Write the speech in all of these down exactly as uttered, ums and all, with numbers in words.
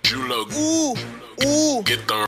У, у,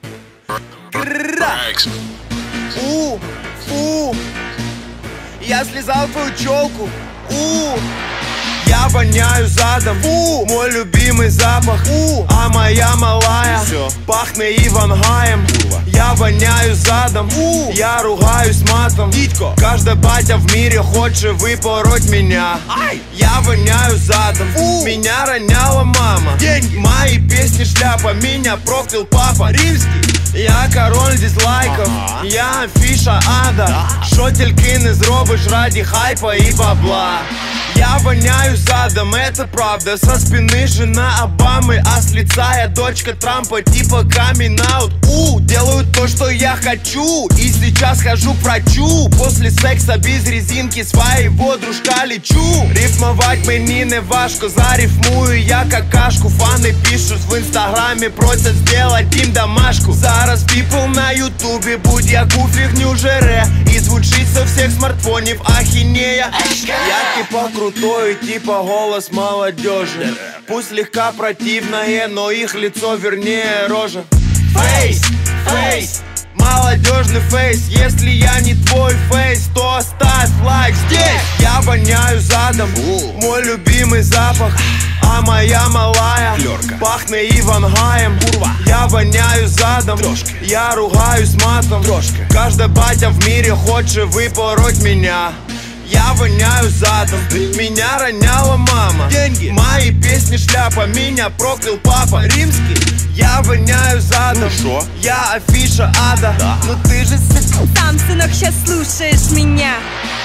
ракс. У, у, я слезал твою челку. У, я воняю задом. У, мой любимый запах. У, а моя малая пахнет Ивангаем. Я воняю задом. У, я ругаюсь матом. Дитько, каждый батя в мире хочет выпороть меня. Ай, я воняю задом. У, меня роняла мама. Деньги, мои песни шляпа. Меня проклял папа римский. Я король дизлайков, ага. Я афіша ада, да. Шо тільки не зробиш ради хайпа и бабла. Я воняю задом, это правда. Со спины жена Обамы, а с лица я дочка Трампа. Типа камин-аут. У, делаю то, что я хочу. И сейчас хожу к врачу. После секса без резинки своего дружка лечу. Рифмовать мені не важко, зарифмую я какашку. Фаны пишут в инстаграме, просят сделать им домашку. Зараз people на ютубе, будь яку фигню жере. И звучит со всех смартфонов ахинея. Я типа крутой, типа голос молодежи. Пусть слегка противное, но их лицо вернее рожа. Фейс, фейс, молодежный фейс. Если я не твой фейс, то оставь лайк здесь. Я воняю задом, мой любимый запах. А моя малая Флёрка. Пахнет Ивангаем. Курва. Я воняю задом. Трошки. Я ругаюсь матом. Трошки. Каждый батя в мире хочет выпороть меня. Я воняю задом. Меня роняла мама. Деньги, мои песни шляпа. Меня проклял папа римский. Я воняю задом. Ну, я афиша ада. Да. Ну ты же сам, сынок, сейчас слушаешь меня.